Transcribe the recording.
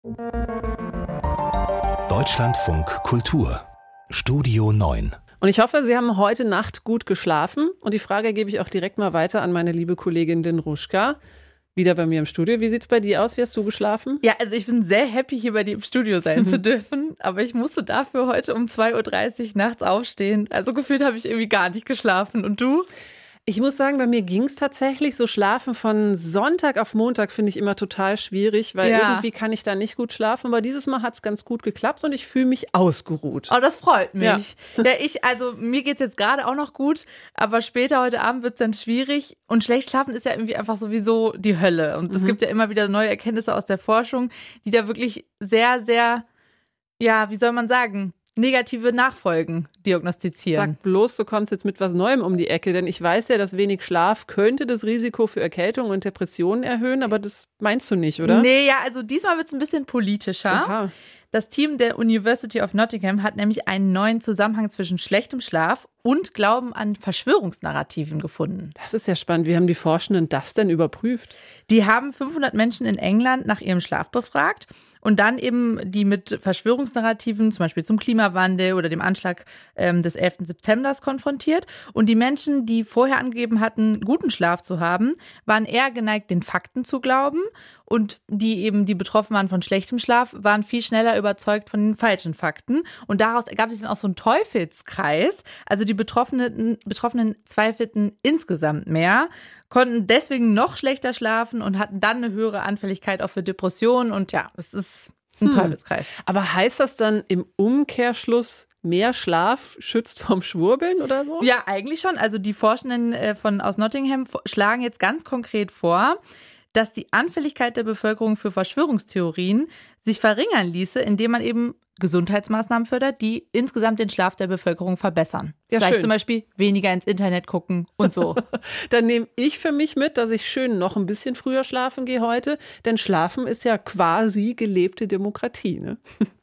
Deutschlandfunk Kultur Studio 9. Und ich hoffe, Sie haben heute Nacht gut geschlafen. Und die Frage gebe ich auch direkt mal weiter an meine liebe Kollegin Dinruschka. Wieder bei mir im Studio. Wie sieht's bei dir aus? Wie hast du geschlafen? Ja, also ich bin sehr happy, hier bei dir im Studio sein zu dürfen. Aber ich musste dafür heute um 2:30 Uhr nachts aufstehen. Also gefühlt habe ich irgendwie gar nicht geschlafen. Und du? Ich muss sagen, bei mir ging es tatsächlich. So Schlafen von Sonntag auf Montag finde ich immer total schwierig, weil irgendwie kann ich da nicht gut schlafen. Aber dieses Mal hat es ganz gut geklappt und ich fühle mich ausgeruht. Oh, das freut mich. Ja, mir geht's jetzt gerade auch noch gut, aber später heute Abend wird's dann schwierig. Und schlecht schlafen ist ja irgendwie einfach sowieso die Hölle. Und es gibt ja immer wieder neue Erkenntnisse aus der Forschung, die da wirklich sehr, sehr, ja, wie soll man sagen, negative Nachfolgen diagnostizieren. Sag bloß, du kommst jetzt mit was Neuem um die Ecke, denn ich weiß ja, dass wenig Schlaf könnte das Risiko für Erkältung und Depressionen erhöhen, aber das meinst du nicht, oder? Nee, ja, also diesmal wird es ein bisschen politischer. Aha. Das Team der University of Nottingham hat nämlich einen neuen Zusammenhang zwischen schlechtem Schlaf und Glauben an Verschwörungsnarrativen gefunden. Das ist ja spannend. Wie haben die Forschenden das denn überprüft? Die haben 500 Menschen in England nach ihrem Schlaf befragt und dann eben die mit Verschwörungsnarrativen, zum Beispiel zum Klimawandel oder dem Anschlag des 11. September konfrontiert. Und die Menschen, die vorher angegeben hatten, guten Schlaf zu haben, waren eher geneigt, den Fakten zu glauben. Und die betroffen waren von schlechtem Schlaf, waren viel schneller überzeugt von den falschen Fakten. Und daraus ergab sich dann auch so ein Teufelskreis. Also die Betroffenen zweifelten insgesamt mehr, konnten deswegen noch schlechter schlafen und hatten dann eine höhere Anfälligkeit auch für Depressionen. Und ja, es ist ein Teufelskreis. Aber heißt das dann im Umkehrschluss, mehr Schlaf schützt vom Schwurbeln oder so? Ja, eigentlich schon. Also die Forschenden aus Nottingham schlagen jetzt ganz konkret vor, dass die Anfälligkeit der Bevölkerung für Verschwörungstheorien sich verringern ließe, indem man eben Gesundheitsmaßnahmen fördert, die insgesamt den Schlaf der Bevölkerung verbessern. Ja, Vielleicht schön. zum Beispiel weniger ins Internet gucken und so. Dann nehme ich für mich mit, dass ich schön noch ein bisschen früher schlafen gehe heute, denn Schlafen ist ja quasi gelebte Demokratie, ne?